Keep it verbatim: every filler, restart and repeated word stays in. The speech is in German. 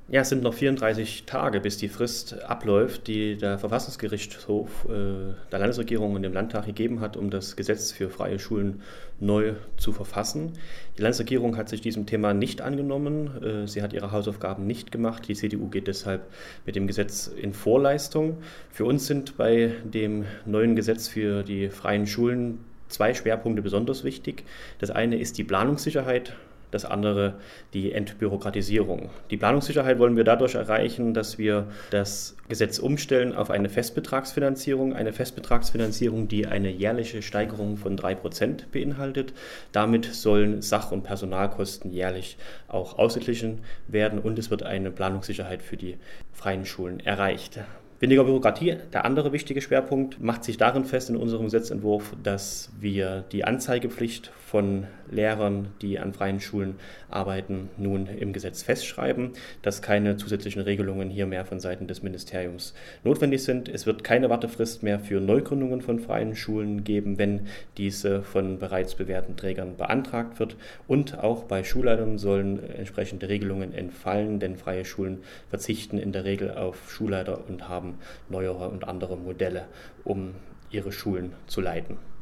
Ja, es sind noch vierunddreißig Tage, bis die Frist abläuft, die der Verfassungsgerichtshof äh, der Landesregierung und dem Landtag gegeben hat, um das Gesetz für freie Schulen neu zu verfassen. Die Landesregierung hat sich diesem Thema nicht angenommen. Äh, sie hat ihre Hausaufgaben nicht gemacht. Die C D U geht deshalb mit dem Gesetz in Vorleistung. Für uns sind bei dem neuen Gesetz für die freien Schulen zwei Schwerpunkte besonders wichtig. Das eine ist die Planungssicherheit. Das andere die Entbürokratisierung. Die Planungssicherheit wollen wir dadurch erreichen, dass wir das Gesetz umstellen auf eine Festbetragsfinanzierung. Eine Festbetragsfinanzierung, die eine jährliche Steigerung von drei Prozent beinhaltet. Damit sollen Sach- und Personalkosten jährlich auch ausgeglichen werden und es wird eine Planungssicherheit für die freien Schulen erreicht. Weniger Bürokratie, der andere wichtige Schwerpunkt, macht sich darin fest in unserem Gesetzentwurf, dass wir die Anzeigepflicht von Lehrern, die an freien Schulen arbeiten, nun im Gesetz festschreiben, dass keine zusätzlichen Regelungen hier mehr von Seiten des Ministeriums notwendig sind. Es wird keine Wartefrist mehr für Neugründungen von freien Schulen geben, wenn diese von bereits bewährten Trägern beantragt wird. Und auch bei Schulleitern sollen entsprechende Regelungen entfallen, denn freie Schulen verzichten in der Regel auf Schulleiter und haben neuere und andere Modelle, um ihre Schulen zu leiten.